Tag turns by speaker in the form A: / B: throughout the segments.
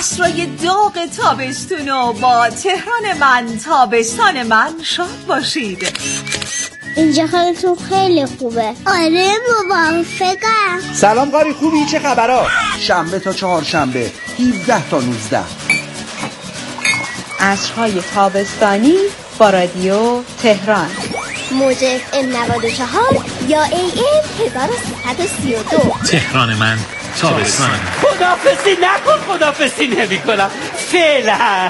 A: عصرای داغ تابستونو با تهران من تابستان من شاد باشید.
B: اینجا حالتون خیلی خوبه. آره موافقم.
C: سلام قاری، خوبی؟ چه خبرها؟ شنبه تا چهارشنبه 17 تا 19
D: عصرهای تابستانی با رادیو تهران،
B: موج FM 94 یا AM 1332.
E: تهران من تابستان.
F: خدافزی نکن، خدافزی نمی کنم فعلا.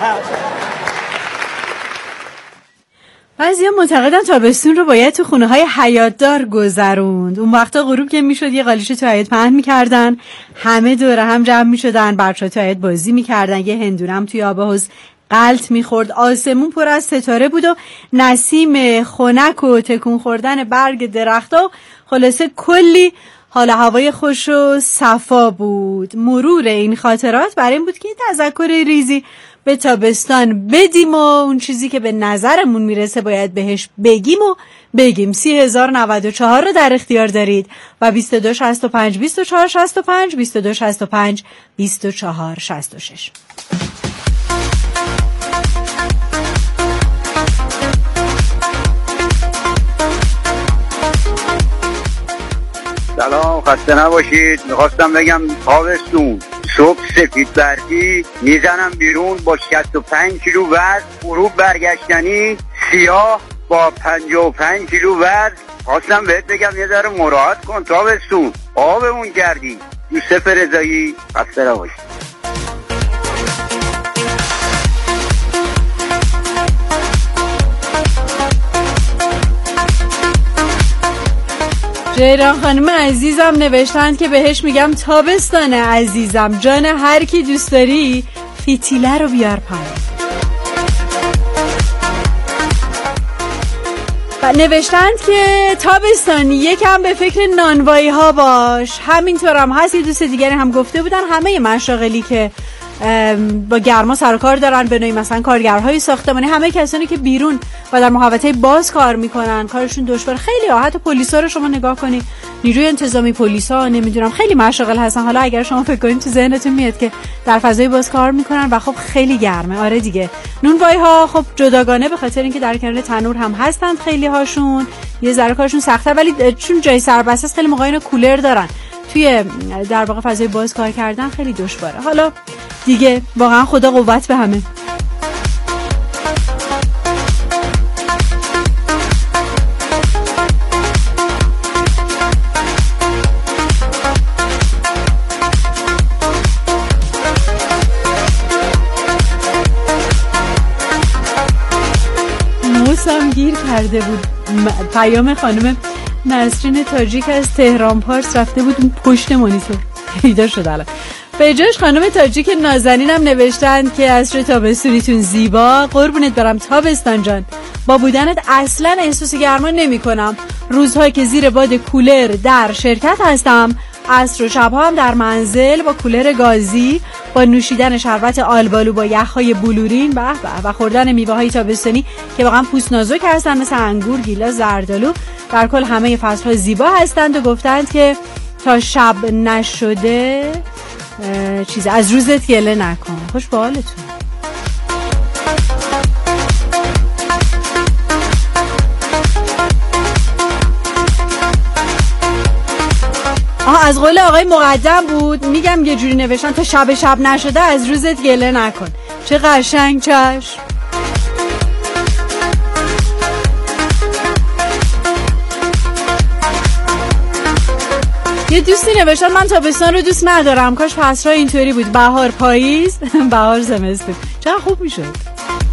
G: بعضیا معتقدن تابستون رو باید تو خونه های حیاتدار گذروند. اون وقتا غروب که میشد یه قالیچه تو حیاط پهن میکردن، همه دوره هم جمع میشدن، بچه‌ها تو حیاط بازی میکردن، یه هندونه هم توی آب حوض غلط میخورد، آسمون پر از ستاره بود و نسیم خنک و تکون خوردن برگ درختا، خلاصه کلی حال هوای خوش و صفا بود. مرور این خاطرات برای این بود که تذکر ریزی به تابستان بدیم و اون چیزی که به نظرمون میرسه باید بهش بگیم و بگیم. 30,094 رو در اختیار دارید و 2265 2465 2265 2466.
H: سلام، خسته نباشید. میخواستم بگم تابستون صبح سفید برفی میزنم بیرون با 65 کیلو وزن، غروب برگشتنی سیاه با 55 کیلو وزن. خواستم بهت بگم یه ذره مراعات کن، تابستون آبمون کردی. یوسف رضایی، خسته نباشید.
G: جیران خانم عزیزم نوشتند که بهش میگم تابستانه عزیزم، جان هر کی دوست داری فتیله رو بیار پایین. و نوشتند که تابستانی یکم به فکر نانوایی ها باش. همینطور هم هست. یه دوست دیگری هم گفته بودن همه مشاغلی که با گرما سر و کار دارن، به نوعی مثلا کارگرهای ساختمانی، همه کسانی که بیرون و در محوطه باز کار میکنن کارشون دشوار. خیلی حتی پلیسا رو شما نگاه کنی، نیروی انتظامی، پلیسا، نمیدونم خیلی مشاغل هستن. حالا اگر شما فکر کنید تو ذهنتون میاد که در فضای باز کار میکنن و خب خیلی گرمه. آره دیگه. نونوایی ها خب جداگانه به خاطر اینکه در کنار تنور هم هستند، خیلی هاشون یه ذره کارشون سخته، ولی چون جای سربسته است خیلی موقع اینو کولر دارن، توی در واقع فضای باز کار کردن خیلی دشواره. حالا دیگه واقعا خدا قوت به همه. موسم گیر کرده بود. پیام خانم نسرین تاجیک از تهران پارس رفته بود اون پشت مانیتور، پیدا شد الان. به جاش خانم تاجیک نازنین هم نوشتن که عصر تابستونیتون زیبا. قربونت برم تابستان جان، با بودنت اصلا احساس گرما نمی کنم. روزهایی که زیر باد کولر در شرکت هستم، عصر و شبها هم در منزل با کولر گازی، با نوشیدن شربت آلبالو با یخهای بلورین و خوردن میوه‌های تابستانی که واقعا پوست نازک هستن، مثل انگور، گیلاس، زردآلو. در کل همه فصل‌ها زیبا هستند و گفتند که تا شب نشده چیز از روزت گله نکن. خوش به حالتون. از قول آقای مقدم بود، میگم یه جوری نوشتن تا شب نشده از روزت گله نکن. چه قشنگ. چشم. یه دوستی نوشتن من تابستان رو دوست ندارم، کاش فصل‌ها اینطوری بود، بهار پاییز بهار زمستون، چقدر خوب میشد.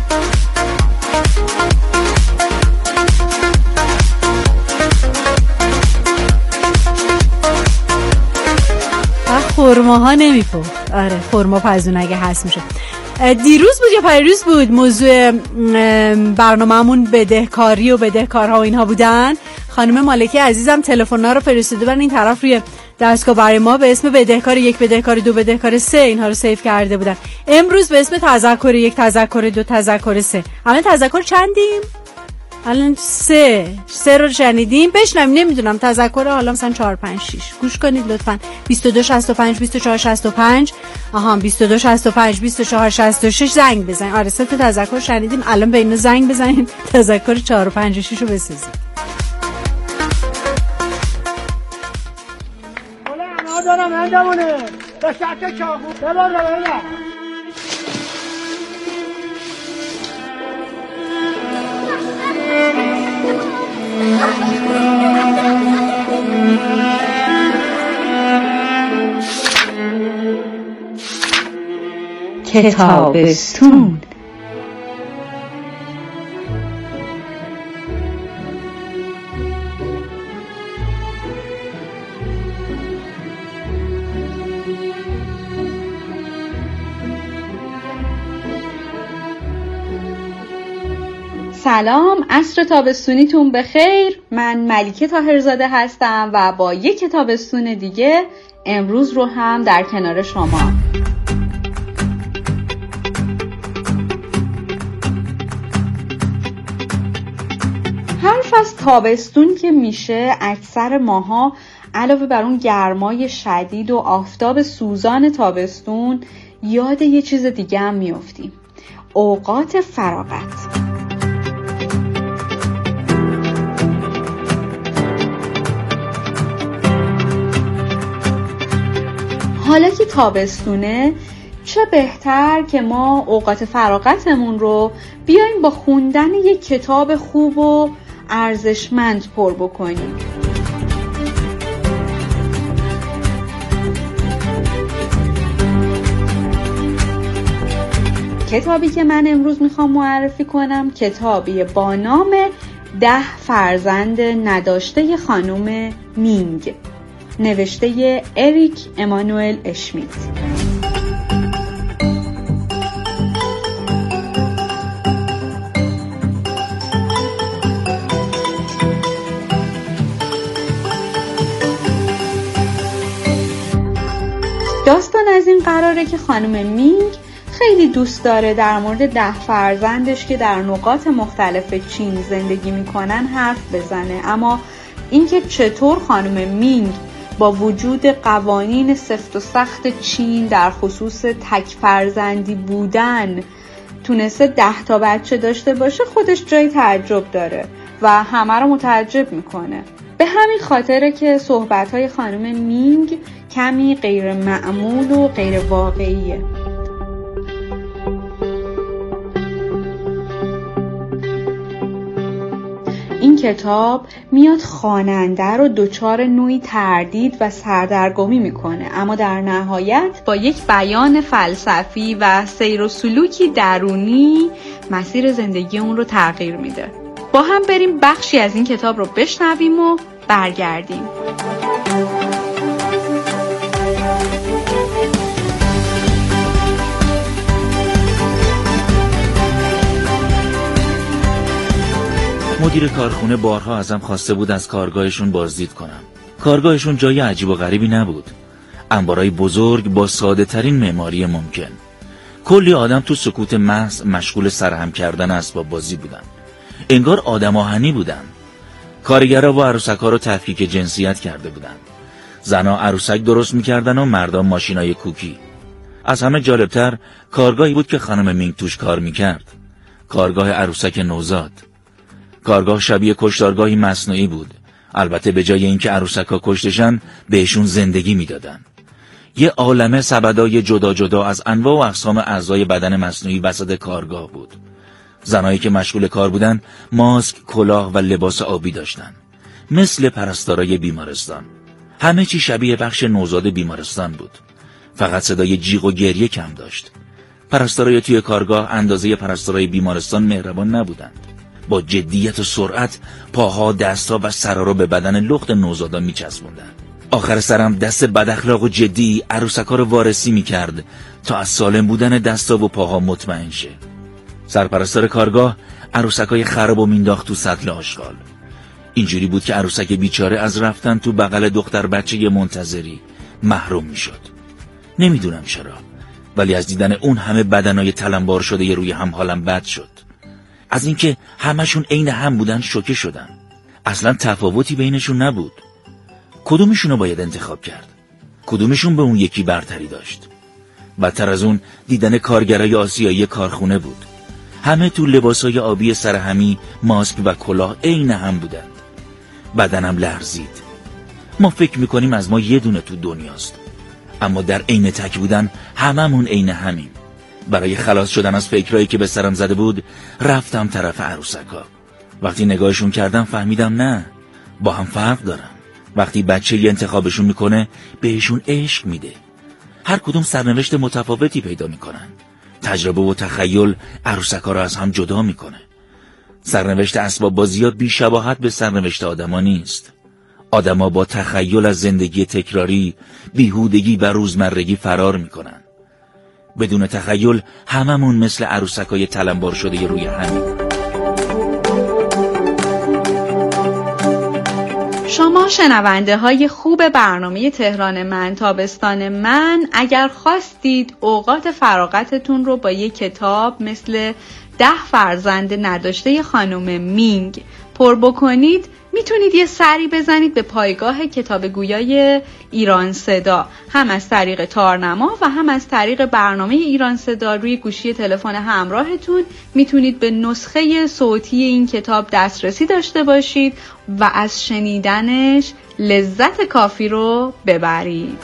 G: خرماها نمیپخت. آره خرما پزون اگه هست میشه. دیروز بود یا پریروز بود موضوع برنامه‌مون بدهکاری و بدهکارها و اینها بودن. خانم مالکی عزیزم تلفن‌ها رو فرستاده بودن این طرف روی دستگاه برای ما به اسم بدهکار 1، بدهکار 2، بدهکار 3 اینها رو سیو کرده بودن. امروز به اسم تذکر 1، تذکر 2، تذکر 3. الان تذکر چندیم؟ الان سه رو شنیدیم. بشنویم. نمیدونم تذکر حالا مثلا 4 5 6 گوش کنید لطفاً. 22 65 24 65 22 65 24 66 زنگ بزنید. آره 3 تا تذکر شنیدیم. الان به اینا زنگ بزنید تذکر 4 و 5 و 6 رو بسازید.
I: دارم اندمونه به شرط چاقو ببار رو
D: کتابستون. سلام، عصر تابستونیتون بخیر. من ملیکه طاهرزاده هستم و با یک کتابستون دیگه امروز رو هم در کنار شما. حرف از تابستون که میشه اکثر ماها علاوه بر اون گرمای شدید و آفتاب سوزان تابستون یاد یه چیز دیگه هم میافتیم: اوقات فراغت. حالا که تابستونه چه بهتر که ما اوقات فراغتمون رو بیایم با خوندن یک کتاب خوب و ارزشمند پر بکنیم. کتابی که من امروز میخوام معرفی کنم کتابی با نام 10 فرزند نداشته خانم مینگ، نوشته اریک امانوئل اشمیت. داستان از این قراره که خانم مینگ خیلی دوست داره در مورد 10 فرزندش که در نقاط مختلف چین زندگی میکنن حرف بزنه، اما اینکه چطور خانم مینگ با وجود قوانین سفت و سخت چین در خصوص تک فرزندی بودن تونسته 10 تا بچه داشته باشه خودش جای تعجب داره و همه رو متعجب میکنه. به همین خاطره که صحبت‌های خانم مینگ کمی غیر معمول و غیر واقعیه. این کتاب میاد خواننده رو دچار نوعی تردید و سردرگمی میکنه، اما در نهایت با یک بیان فلسفی و سیر و سلوکی درونی مسیر زندگی اون رو تغییر میده. با هم بریم بخشی از این کتاب رو بشنویم و برگردیم.
E: مدیر کارخونه بارها ازم خواسته بود از کارگاهشون بازدید کنم. کارگاهشون جای عجیب و غریبی نبود. انبارای بزرگ با ساده ترین معماری ممکن. کلی آدم تو سکوت محض مشغول سرهم کردن اسباب بازی بودن. انگار آدم آهنی بودن. کارگرها و عروسک‌ها رو تفکیک جنسیت کرده بودن. زنها عروسک درست می‌کردن و مردان ماشینای کوکی. از همه جالبتر کارگاهی بود که خانم مینگ توش کار می‌کرد. کارگاه عروسک نوزاد. کارگاه شبیه کشتارگاهی مصنوعی بود. البته به جای اینکه عروسک‌ها کشتشن بهشون زندگی میدادن. یه عالمه سبدای جدا جدا از انواع و اقسام اعضای بدن مصنوعی وسط کارگاه بود. زنایی که مشغول کار بودن ماسک، کلاه و لباس آبی داشتن، مثل پرستارای بیمارستان. همه چی شبیه بخش نوزاد بیمارستان بود. فقط صدای جیغ و گریه کم داشت. پرستارای توی کارگاه اندازه پرستارای بیمارستان مهربان نبودند. با جدیت و سرعت پاها، دستها و سرها رو به بدن لخت نوزادا میچسبوندن. آخر سرم دست بداخلاق و جدی عروسک‌ها رو وارسی میکرد تا از سالم بودن دستا و پاها مطمئن شه. سرپرستار کارگاه عروسکای خراب و مینداخت تو سطل آشغال. اینجوری بود که عروسک بیچاره از رفتن تو بغل دختر بچه منتظری محروم میشد. نمیدونم چرا، ولی از دیدن اون همه بدنای تلمبار شده روی هم حالم بد شد. از اینکه همشون عین هم بودن شوکه شدم. اصلا تفاوتی بینشون نبود. کدومشونو باید انتخاب کرد؟ کدومشون به اون یکی برتری داشت؟ بدتر از اون دیدن کارگرای آسیایی کارخونه بود. همه تو لباسای آبی سرهمی، ماسک و کلاه عین هم بودند. بدنم لرزید. ما فکر میکنیم از ما یه دونه تو دنیاست، اما در عین تک بودن هممون عین همیم. برای خلاص شدن از فکرایی که به سرم زده بود رفتم طرف عروسکا. وقتی نگاهشون کردم فهمیدم نه، با هم فرق دارن. وقتی بچه یه انتخابشون میکنه بهشون عشق میده. هر کدوم سرنوشت متفاوتی پیدا میکنن. تجربه و تخیل عروسکا رو از هم جدا میکنه. سرنوشت اسباب بازی‌ها بی‌شباهت به سرنوشت آدما نیست. آدما با تخیل از زندگی تکراری، بیهودگی و روزمرگی فرار میکنن. بدون تخیل هممون مثل عروسکای تلمبار شده روی همین.
D: شما شنونده های خوب برنامه تهران من تابستان من، اگر خواستید اوقات فراغتتون رو با یک کتاب مثل 10 فرزند نداشته خانم مینگ پر بکنید، میتونید یه سری بزنید به پایگاه کتاب گویای ایران صدا، هم از طریق تارنما و هم از طریق برنامه ایران صدا. روی گوشی تلفن همراهتون میتونید به نسخه صوتی این کتاب دسترسی داشته باشید و از شنیدنش لذت کافی رو ببرید.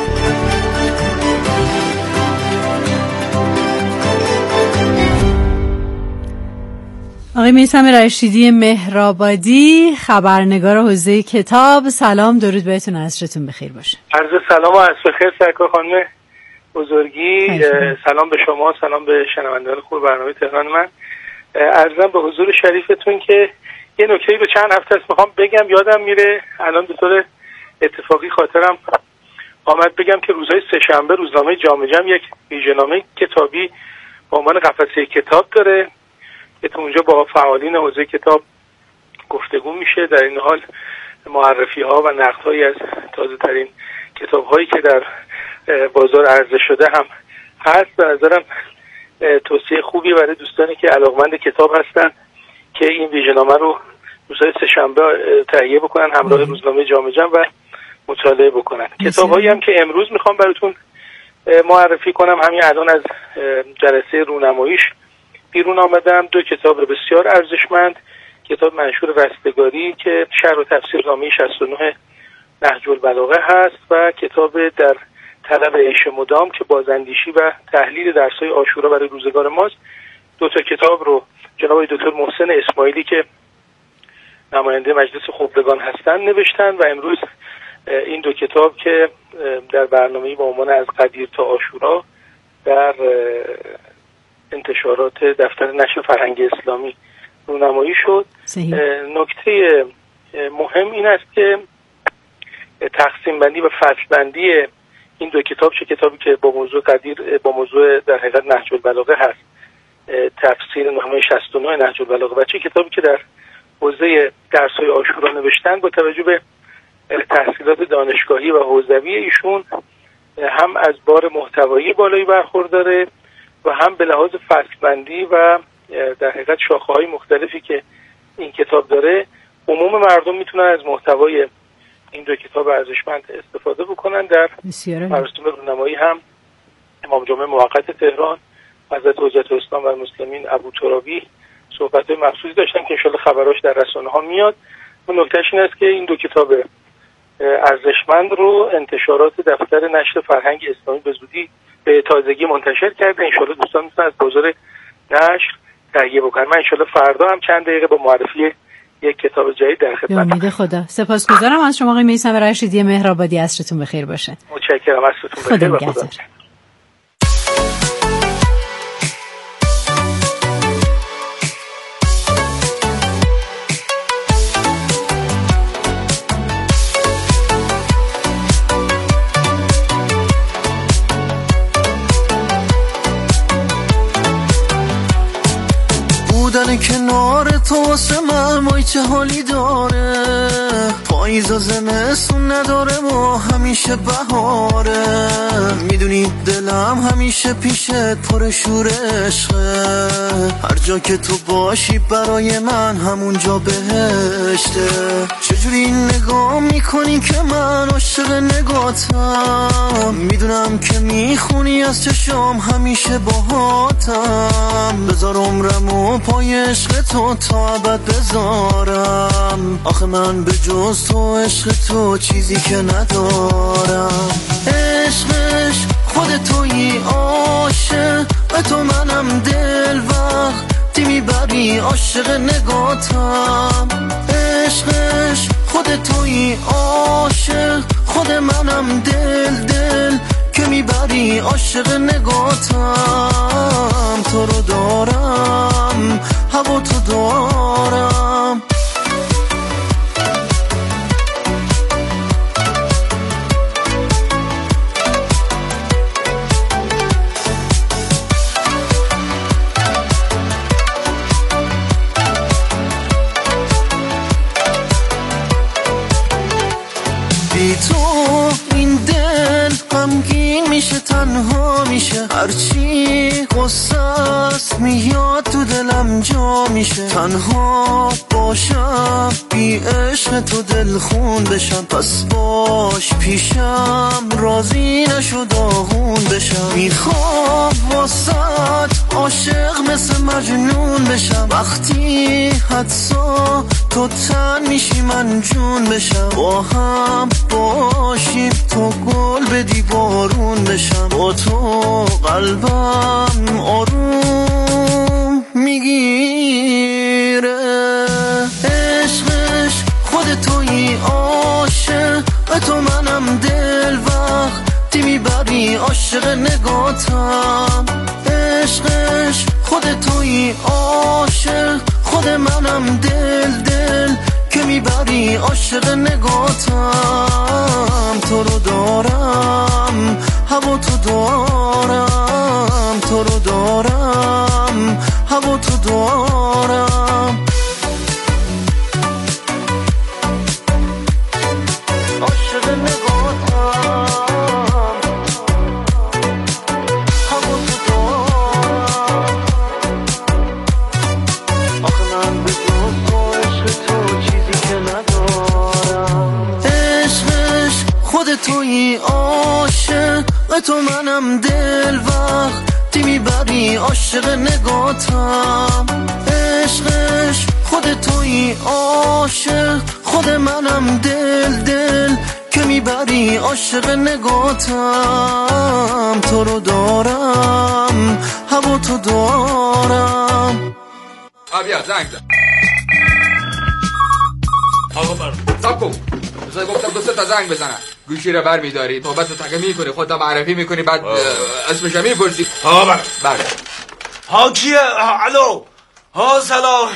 G: آقای میثم رشیدی مهرآبادی، خبرنگار حوزه کتاب، سلام، درود بهتون، عصرتون بخیر باشه.
J: عرض سلام و عصر بخیر سرکار خانم بزرگی. سلام به شما، سلام به شنوندگان خوب برنامه تهران من. عرضم به حضور شریفتون که یه نکته‌ای به چند هفته است میخوام بگم، یادم میره، الان به طور اتفاقی خاطرم آمد بگم که روزهای سه‌شنبه روزنامه جامعه جمع یک ویژه‌نامه کتابی با عنوان قفسه کتاب داره که تو اونجا با فعالین حوزه کتاب گفتگو میشه. در این حال معرفی ها و نقد هایی از تازه ترین کتاب هایی که در بازار عرضه شده هم هست. به نظرم توصیه خوبی برای دوستانی که علاقمند کتاب هستن که این ویژه‌نامه رو روزهای سه‌شنبه تهیه بکنن همراه روزنامه جامعه جمع و مطالعه بکنن. کتاب هایی هم که امروز میخوام براتون معرفی کنم، همین الان از جلسه رونماییش بیرون آمدم. 2 کتاب بسیار ارزشمند، کتاب منشور رستگاری که شرح و تفسیر نامه 69 نهج البلاغه هست و کتاب در طلب عیش مدام که بازاندیشی و تحلیل درس‌های عاشورا برای روزگار ماست. 2 تا کتاب رو جناب دکتر محسن اسماعیلی که نماینده مجلس خبرگان هستند نوشتن و امروز این 2 کتاب که در برنامه‌ای با عنوان از قدیر تا عاشورا در انتشارات دفتر نشر فرهنگ اسلامی رونمایی شد. نکته مهم این است که تقسیم بندی و فصل بندی این 2 کتاب، چه کتابی که با موضوع قدیر با موضوع در حقیقت نهج البلاغه هست، تفسیر نامه 69 نهج البلاغه، و چه کتابی که در حوزه درس‌های عاشورا نوشتن، با توجه به تحصیلات دانشگاهی و حوزوی ایشون هم از بار محتوایی بالایی برخورداره و هم به لحاظ فصل‌بندی و در حقیقت شاخه‌های مختلفی که این کتاب داره، عموم مردم میتونن از محتوای این 2 کتاب ارزشمند استفاده بکنن. در مراسم رونمایی هم امام جمعه موقت تهران حضرت حجت الاسلام و المسلمین ابو ترابی صحبت‌های مخصوصی داشتن که انشالله خبراش در رسانه‌ها میاد. اون نکتهش این است که این 2 کتاب ارزشمند رو انتشارات دفتر نشر فرهنگ اسلامی به زودی به تازگی منتشر کرده. انشالله دوستان میتونن از بازار نشر تهیه بکنن. من انشالله فردا هم چند دقیقه با معرفی یک کتاب جدید در خدمتم.
G: به امید خدا. سپاسگزارم از شما آقای میثم رشیدی مهرآبادی، عصرتون بخیر باشه.
J: متشکرم، عصرتون بخیر و خدا.
K: بودن کنار تو واسه من وای چه حالی داره. پاییز و زمستون نداره و همیشه بهاره. میدونی دلم همیشه پیشت پر شور عشقه. هر جا که تو باشی برای من همون جا بهشته. چجوری نگاه میکنی که من عاشق نگاتم. میدونم که میخونی از چشام همیشه باهاتم. بذار عمرمو پای عشق تو تا ابد بذارم. آخه من به جز تو عشق تو چیزی که ندارم. عشق خود تویی عاشق تو منم دل وقتی میبری عاشق نگاتم. عشقش خود تویی عاشق خود منم دل که میبری عاشق نگاتم. تو رو دارم هوا تو دارم. بی تو این دل غمگین میشه تنها میشه. هرچی غصه است میاد تو دلم جا میشه. تنها باشم بی عشق تو دل خون بشم. پس باش پیشم راضی نشو داغون بشم. میخوام واسط عاشق مثل مجنون بشم. وقتی حدسا تو تن میشی من جون بشم. با هم باشیم تو گل بدی بارون بشم. با تو قلبم آروم میگیره. عشقش خود تویی عاشق تو منم دل وقتی میبری عاشق نگاتم. عشقش خود تویی عاشق خود منم دل که میبری عاشق نگاتم. تو رو دارم هوا تو دارم. تو رو دارم هوا تو دارم. عاشق نگاتم هوا تو دارم. آخه من به جز تو عشق تو چیزی که ندارم. عشقش خود تویی عاشق تو منم دل وقتی میبری عاشق نگاتم. عشقش خود تویی عاشق خود منم دل که میبری عاشق نگاتم. تو رو دارم هوا تو دارم.
L: بیا زنگ زن. آقا برم سب کن. بذار گفتم دو سه تا زنگ بزنم. گوشی رو بر میداری توبت رو تقه میکنی خودت معرفی میکنی بعد اسمش رو میپرسی.
M: آقا برم
L: بله.
M: ها کیه؟ الو ها سلام.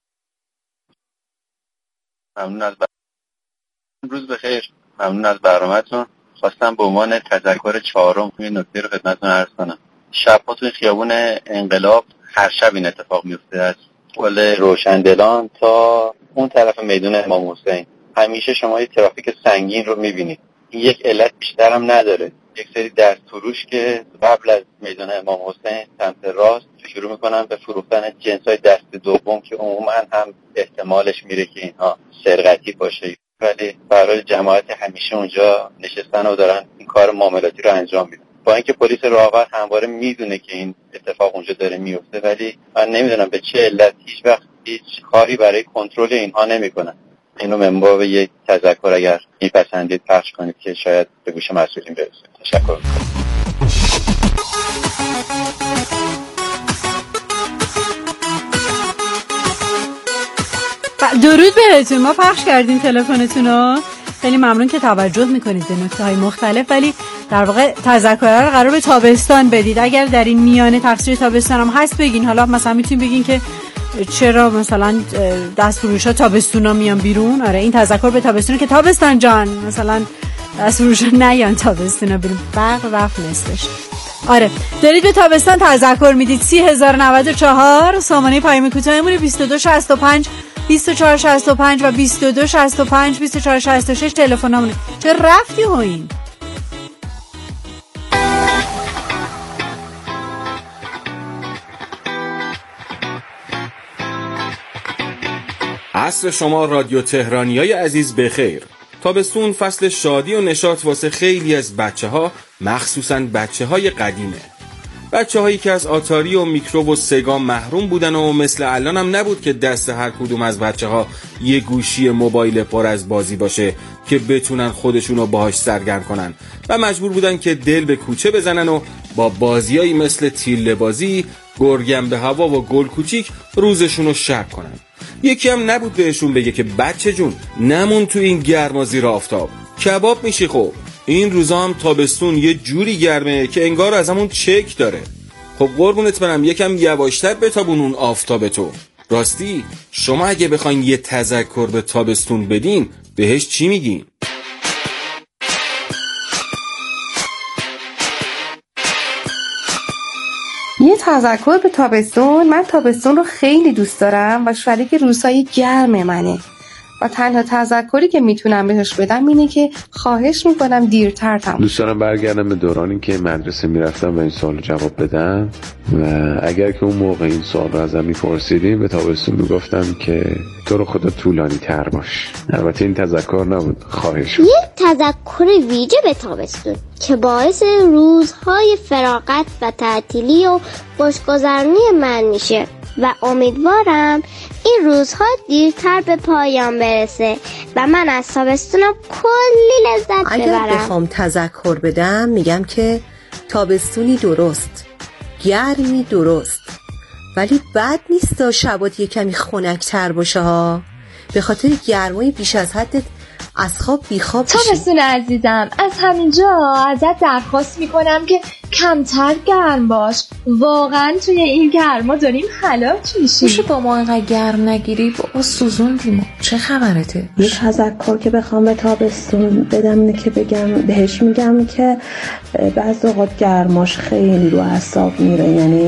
N: ممنون از روز بخیر. ممنون از برنامه‌تون. خواستم به عنوان تذکر چهارم این نکته رو خدمتتون عرض کنم. شب‌ها توی خیابون انقلاب هر شب این اتفاق میفته. از گل روشندلان تا اون طرف میدون امام حسین همیشه شما یه ترافیک سنگین رو میبینید. این یک علت بیشتر هم نداره. یک سری دست فروش که قبل از میدان امام حسین سمت راست شروع میکنن به فروختن جنس‌های دست دوم که عموما هم احتمالش میره که اینها سرقتی باشه، ولی برای جماعت همیشه اونجا نشستن و دارن این کار معاملاتی رو انجام میدن. با اینکه پلیس راهور همواره میدونه که این اتفاق اونجا داره میفته، ولی من نمیدونم به چه علت هیچ وقت هیچ کاری برای کنترل اینها نمیکنن. اینو من باب یک تذکر اگر میپسندید پخش کنید که شاید به گوش مسئولین برسه. تشکر.
G: درود بهتون. ما پخش کردیم تلفنتون رو. خیلی ممنون که توجه میکنید به نکته‌های مختلف، ولی در واقع تذکر رو قرار به تابستان بدید. اگر در این میانه تقصیر تابستان هم هست بگین. حالا مثلا میتونید بگین که چرا مثلا دستفروشا تابستونا میان بیرون. آره این تذکر به تابستون که تابستان جان مثلا دستفروشا نیان تابستونا بیرون. برق رفت نصفش. آره دارید به تابستان تذکر میدید. 30,094 سامانه پیام کوتاهمون 2265 2465 و 2265 2466 تلفنمونه. چه رفتی هوین؟
O: عصر شما رادیو تهرانیای عزیز بخیر. تابستون فصل شادی و نشاط واسه خیلی از بچه‌ها، مخصوصاً بچه‌های قدیمه. بچه‌هایی که از آتاری و میکرو و سگا محروم بودن و مثل الان هم نبود که دست هر کدوم از بچه‌ها یه گوشی موبایل پر از بازی باشه که بتونن خودشونو باهاش سرگرم کنن و مجبور بودن که دل به کوچه بزنن و با بازیایی مثل تیله بازی، گرگم به هوا و گل کوچیک روزشونو شب کنن. یکی هم نبود بهشون بگه که بچه جون نمون تو این گرما زیر آفتاب، کباب میشی. خب این روزا هم تابستون یه جوری گرمه که انگار از همون چک داره. خب قربونت برم یکم یواشتر بتابون اون آفتاب تو. راستی شما اگه بخواین یه تذکر به تابستون بدین بهش چی میگین؟
P: یه تذکر به تابستون. من تابستون رو خیلی دوست دارم و شریک روزهای گرم منه و تنها تذکری که میتونم بهش بدم اینه که خواهش میکنم دیرتر تموم.
Q: دوست دارم برگردم به دورانی که مدرسه میرفتم و این سوال جواب بدم و اگر که اون موقع این سوال رو ازم میپرسیدیم به تابستون میگفتم که تو رو خدا طولانی تر باش. البته این تذکر نبود، خواهش بود.
B: یه تذکر ویژه به تابستون که باعث روزهای فراغت و تعطیلی و خوشگذرونی من میشه و امیدوارم این روزها دیرتر به پایان برسه و من از تابستونم کلی لذت ببرم.
R: اگر بخوام تذکر بدم میگم که تابستونی درست، گرمی درست، ولی بد نیست تا شبات یه کمی خنک‌تر باشه ها، به خاطر گرمای بیش از حدت از خواب بیخواب بشی.
S: تابستون عزیزم از همینجا ازت درخواست میکنم که کمتر گرم باش. واقعا توی این گرما داریم هلاک میشیم.
T: میشه با ما اینقدر گرم نگیری؟ بابا سوزوندیم. چه خبرته؟
U: یه تذکر که بخوام به تابستون بدم اینه که بهش میگم که بعض اوقات گرماش خیلی رو اعصاب میره، یعنی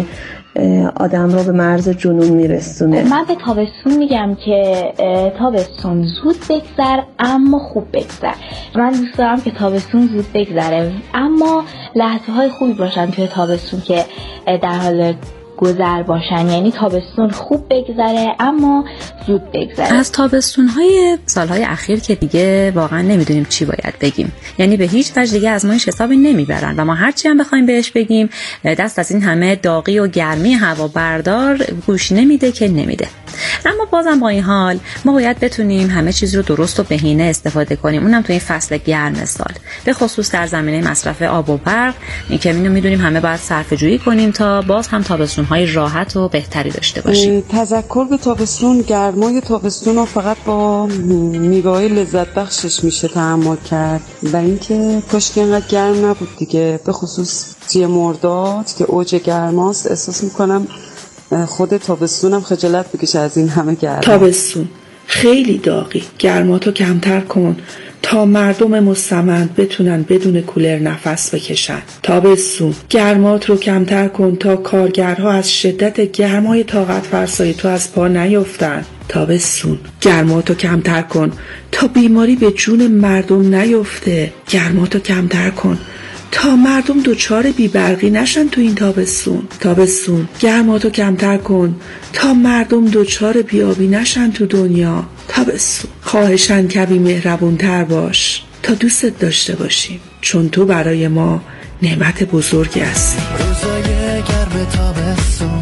U: آدم رو به مرز جنون میرسونه.
V: من به تابستون میگم که تابستون زود بگذر اما خوب بگذر. من دوست دارم که تابستون زود بگذره اما لحظه های خوبی باشن توی تابستون که در حال گذر باشن، یعنی تابستون خوب بگذره اما زود بگذره.
W: از تابستون‌های سالهای اخیر که دیگه واقعا نمیدونیم چی باید بگیم، یعنی به هیچ وجه دیگه از ما هیچ حسابی نمیبرن و ما هرچی هم بخوایم بهش بگیم دست از این همه داغی و گرمی هوا بردار گوش نمیده که نمیده. اما بازم با این حال ما باید بتونیم همه چیز رو درست و بهینه استفاده کنیم، اونم تو این فصل گرم سال، به خصوص در زمینه مصرف آب و برق. این که میدونیم همه باید صرفه‌جویی کنیم تا باز هم تابستون‌های راحت و بهتری داشته باشیم.
X: تذکر به تابستون، گرمای تابستون رو فقط با میوه‌های لذت بخشش میشه تحمل کرد و اینکه کاش که اینقدر گرم نبود دیگه، به خصوص توی مرداد که اوج گرماست. احساس میکنم خود تابستونم خجالت بکشه از این همه گرما.
Y: تابستون خیلی داغی، گرماتو کمتر کن تا مردم مستمند بتونن بدون کولر نفس بکشن. تابستون گرمات رو کمتر کن تا کارگرها از شدت گرمای طاقت فرسای تو از پا نیفتن. تابستون گرماتو کمتر کن تا بیماری به جون مردم نیفته. گرماتو کمتر کن تا مردم دوچار بیبرقی نشن تو این تابستون. تابستون گرماتو کمتر کن تا مردم دوچار بیابی نشن تو دنیا. تابستون خواهشاً کمی مهربون تر باش تا دوستت داشته باشیم، چون تو برای ما نعمت بزرگی هستی.
K: روزای گرم تابستون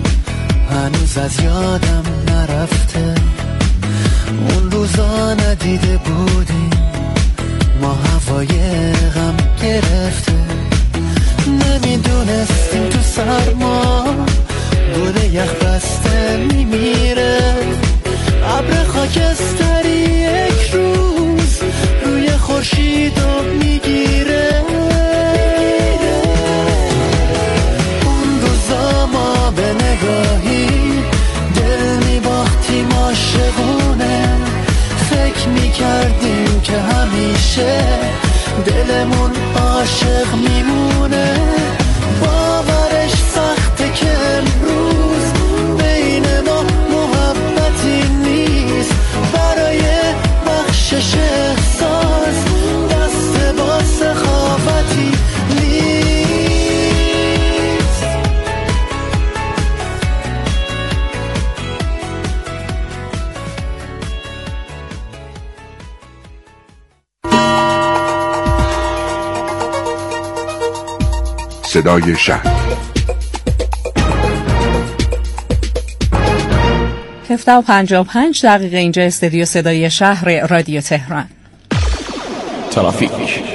K: هنوز از یادم نرفته، اون روزا ندیده بودیم ما هوای غم گرفته، نمیدونستیم تو سرما گل یخ بسته میمیره، ابر خاکستری یک روز روی خورشیدو میگیره. اون روزا ما به نگاهی دل میباختیم عاشقونه، فکر میکردیم که همیشه دلمون عاشق میمونه. با
A: صدای شهر.
C: 7:55 اینجا استودیو صدای شهر رادیو تهران.
A: ترافیک.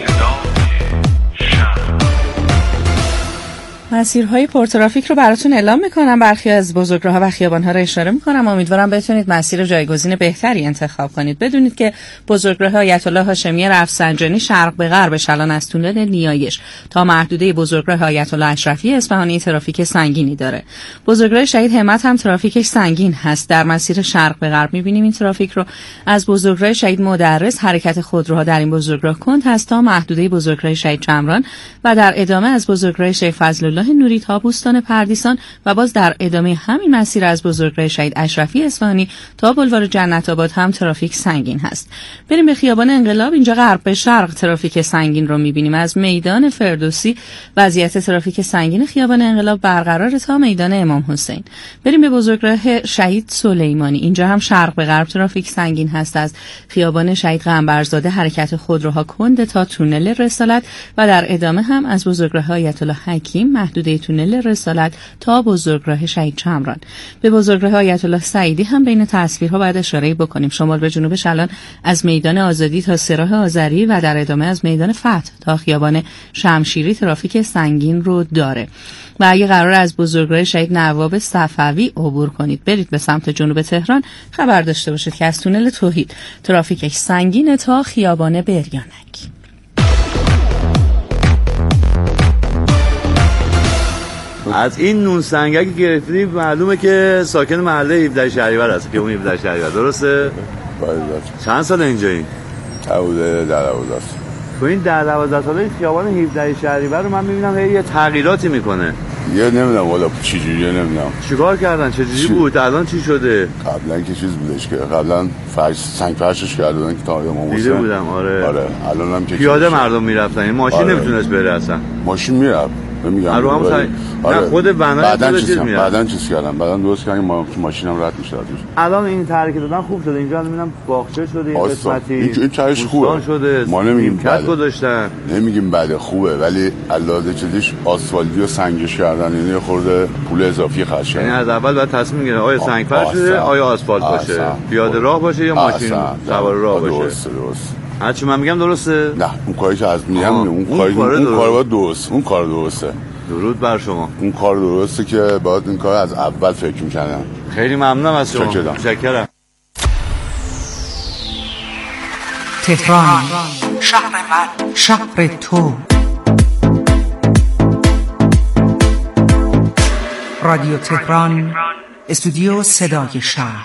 C: مسیرهای پرترافیک رو براتون اعلام میکنم. برخی از بزرگراه‌ها و خیابان‌ها رو اشاره میکنم. امیدوارم بتونید مسیر جایگزین بهتری انتخاب کنید. بدونید که بزرگراه آیت الله هاشمی رفسنجانی شرق به غرب الان از تونل نیایش تا محدوده بزرگراه آیت الله اشرفی اصفهانی ترافیک سنگینی داره. بزرگراه شهید همت هم ترافیکش سنگین هست. در مسیر شرق به غرب میبینیم این ترافیک رو. از بزرگراه شهید مدرس حرکت خودروها در این بزرگراه کند هست تا محدوده بزرگراه شهید چمران و در ادامه از بزرگراه شیخ فضل نوری تا بوستان پردیسان و باز در ادامه همین مسیر از بزرگراه شهید اشرفی اصفهانی تا بلوار جنت آباد هم ترافیک سنگین هست. بریم به خیابان انقلاب. اینجا غرب به شرق ترافیک سنگین رو می‌بینیم. از میدان فردوسی وضعیت ترافیک سنگین خیابان انقلاب برقرار تا میدان امام حسین. بریم به بزرگراه شهید سلیمانی. اینجا هم شرق به غرب ترافیک سنگین هست. از خیابان شهید قنبرزاده حرکت خودروها کند تا تونل رسالت و در ادامه هم از بزرگراه آیت الله حکیم محدوده تونل رسالت تا بزرگراه شهید چمران. به بزرگراه آیت الله سعیدی هم بین تصویرها باید اشاره بکنیم. شمال به جنوبش الان از میدان آزادی تا سراح آذری و در ادامه از میدان فتح تا خیابان شمشیری ترافیک سنگین رو داره. و اگه قرار از بزرگراه شهید نواب صفوی عبور کنید برید به سمت جنوب تهران، خبر داشته باشید که از تونل توحید ترافیکش سنگینه تا خیابان بریانک.
F: از این نون سنگکی که گرفتیم معلومه که ساکن محله 17 شهریور هست که اون 17 شهریور درسته؟
H: باید.
F: چند سال اینجایی؟
H: حدود 12 است.
F: تو این 12 ساله خیابان 17 شهریور رو من می‌بینم یه تغییراتی میکنه.
H: یه نمیدونم والا چی جوریه نمیدونم.
F: چیکار کردن؟ چه جوری بود؟ الان چی شده؟
H: قبلا که چیز بودش که قبلا سنگ فرشش کردن که تا امام حسین.
F: دیده بودم آره.
H: الانم که
F: پیاده مردم میرفتن. این ماشین نمیتونست بره اصلا.
H: ماشین میرفت. نمیگم
F: نه خود بنای
H: بعدن چیز کردم بعدن درست کردم ماشینم رد میشه.
F: الان این طرحی که دادن خوب شده. اینجا میبینم باغچه شده این قسمتی
H: این طرحش خوبه
F: شده.
H: ما نمیگیم
F: بده گذاشتن
H: نمیگیم بده خوبه ولی علاوه چیزش آسفالتی و سنگش کردن یعنی خورده پول اضافی خرج کردن.
F: یعنی از اول باید تصمیم گیره آیا سنگ فرش شده آیا آسفالت باشه پیاده راه باشه یا ماشین سوار راه باشه.
H: درست
F: هرچی من میگم درسته؟
H: نه اون کاری که از میگم اون کار درست اون کار درسته.
F: درود بر شما.
H: اون کار درسته که باید این کار از اول فکر می‌کردم.
F: خیلی ممنونم از شما. متشکرم.
I: تهران شهر من شهر تو. رادیو تهران استودیو صدای شهر.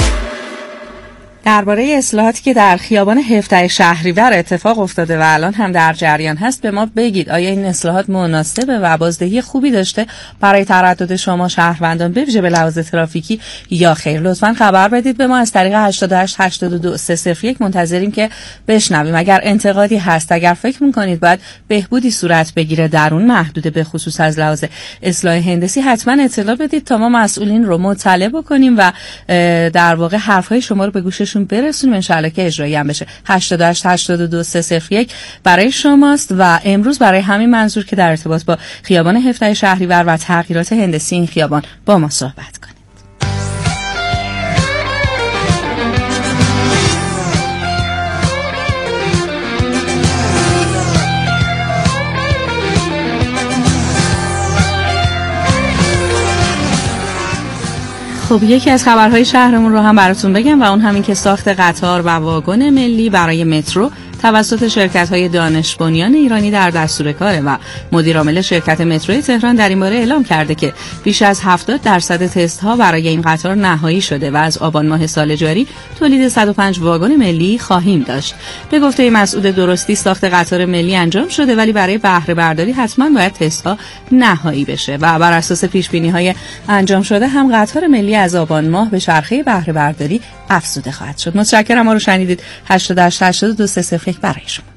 C: درباره اصلاحاتی که در خیابان 17 شهریور اتفاق افتاده و الان هم در جریان هست به ما بگید. آیا این اصلاحات مناسبه و بازدهی خوبی داشته برای تردد شما شهروندان به ویژه به لحاظ ترافیکی یا خیر؟ لطفاً خبر بدید به ما از طریق 88 82 301. منتظریم که بشنویم. اگر انتقادی هست، اگر فکر می‌کنید باید بهبودی صورت بگیره در اون محدوده به خصوص از لحاظ اصلاح هندسی، حتما اطلاع بدید تا ما مسئولین رو مطلع بکنیم و در واقع حرف‌های شما رو به گوش برسونیم ان شاءالله که اجرایی هم بشه. 88 82 301 برای شماست و امروز برای همین منظور که در ارتباط با خیابان 17 شهریور و تغییرات هندسی این خیابان با ما صحبت کنید. خب یکی از خبرهای شهرمون رو هم براتون بگم و اون همین که ساخت قطار و واگن ملی برای مترو توسط شرکت‌های دانش بنیان ایرانی در دستور کاره و مدیر عامل شرکت متروی تهران در این باره اعلام کرده که بیش از 70% تست‌ها برای این قطار نهایی شده و از آبان ماه سال جاری تولید 105 واگن ملی خواهیم داشت. به گفته مسعود درستی ساخت قطار ملی انجام شده ولی برای بهره برداری حتما باید تست‌ها نهایی بشه و بر اساس پیش‌بینی‌های انجام شده هم قطار ملی از آبان ماه به چرخه بهره برداری افزوده خواهد شد. متشکرم. ما رو شنیدید. 88 82 301 برای شما.